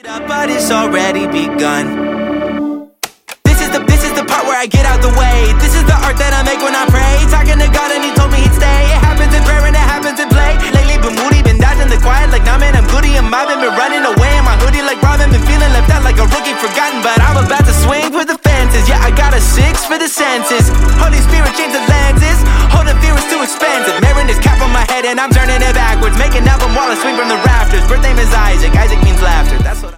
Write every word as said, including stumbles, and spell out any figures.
But it's already begun. This is the this is the part where I get out the way. This is the art that I make when I pray. Talking to God and he told me he'd stay. It happens in prayer and it happens in play. Lately been moody, been dodging the quiet like nah man, I'm goody. I'm mobbing, been running away in my hoodie like Robin. Been feeling left out like a rookie, forgotten. But I'm about to swing for the fences. Yeah, I got a six for the senses. Holy Spirit changed the lenses. Holding fear is too expensive. Wearing this cap on my head and I'm turning it backwards. Making album while I swing from the rafters. Birth name is Isaac. Isaac means laughter. That's what I